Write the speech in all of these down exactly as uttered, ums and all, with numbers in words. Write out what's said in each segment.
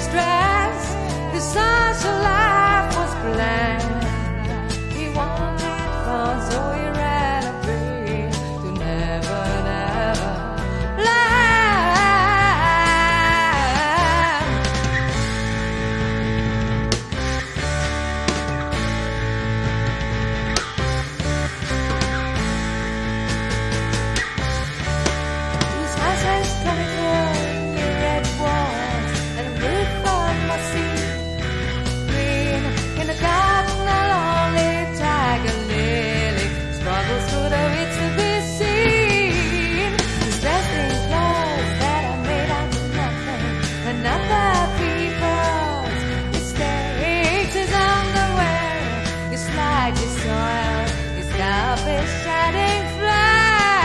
distress. His social life was bland. He wanted fun, so he ran away to never, never land. His house has twenty-four red walls and a roof on my seat. Green in the garden, a lonely tiger lily struggles through the weeds to be seen. He's dressed in clothes that are made out of nothing and other people's mistakes. His underwear is like his soil, his scalp is shining flame.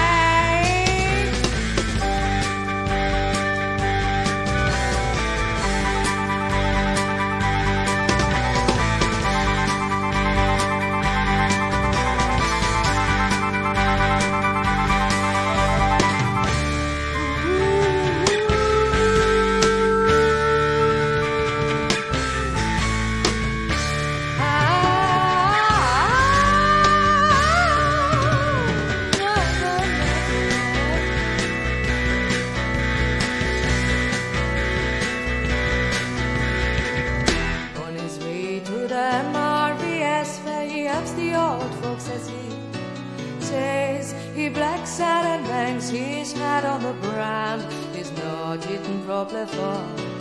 On his way to the M R V S where he helps the old folks as he says he blacks out and bangs his hat on the ground. He's not eaten properly for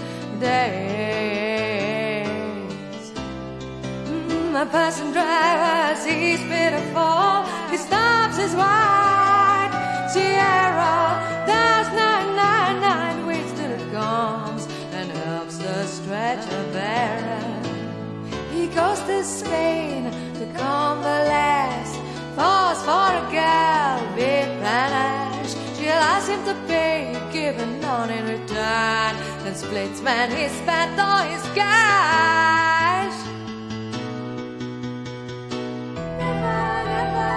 days. Mm, a person driver sees pitiful. He stops his white Sierra, does nine nine nine, waits till it comes and helps the stretcher bearer. He goes to Spain to convalesce, falls for a gal with panache. She allows him to pay, giving none in return, and splits when he spent all his cash. Never, never,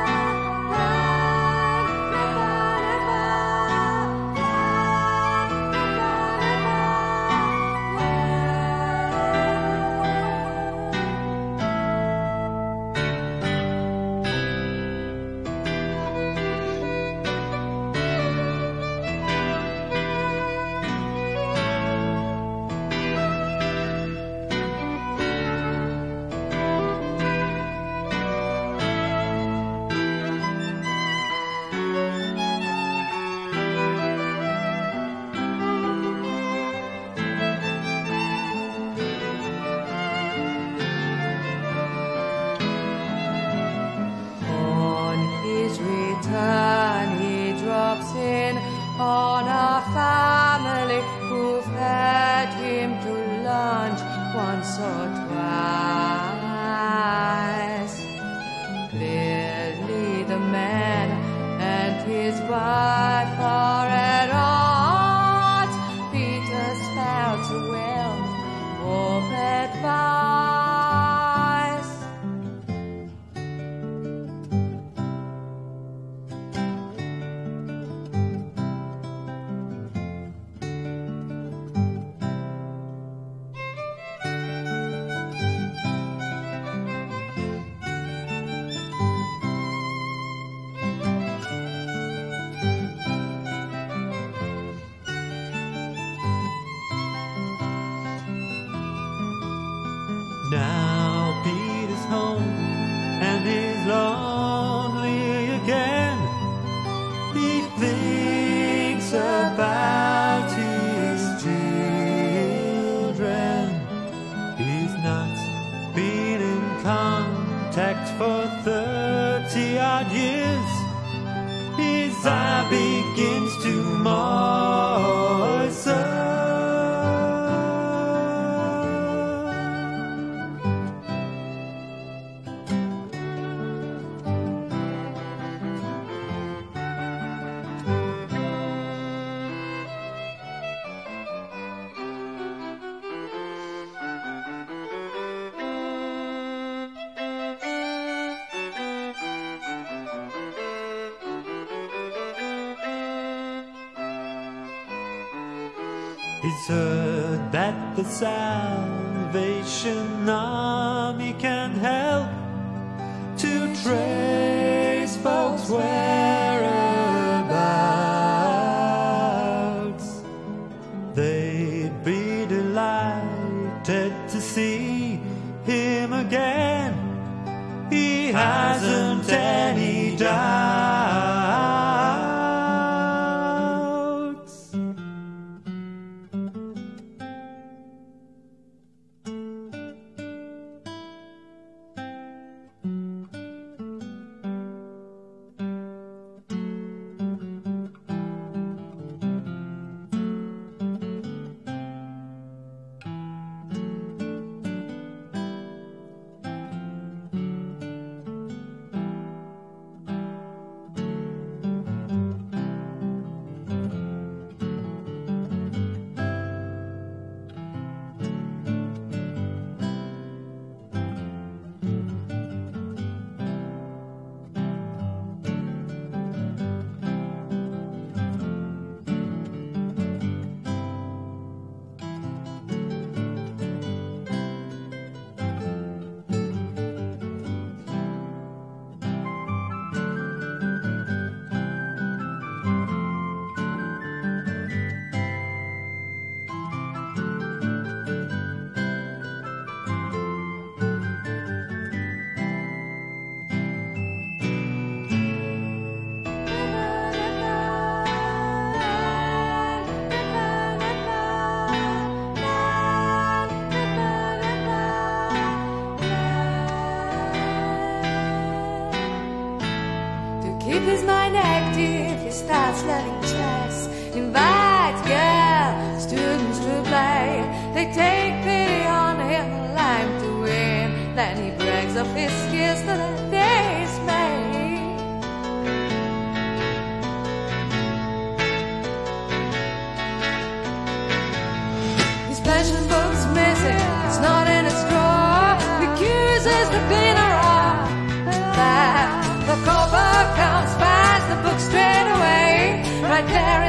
on his return, he drops in on a family who've had him to lunch once or twice. Clearly the man and his wife are at odds. Peter spouts a well of advice. Now Peter's home and he's lonely again. He thinks about his children. He's not been in contact for thirty odd years. His eye begins to moisten. He's heard that the Salvation Army can help to trace folks' whereabouts. They'd be delighted to see him again. He hasn't any doubts. Keep his mind active, he starts learning chess. Invites girls, students to play. They take pity on him, like to win. Then he brags of his skills to the day's made. His passion book's missing, it's not in his drawer. He accuses the cleaner of that. The copper comes fast, the book straight away. Right there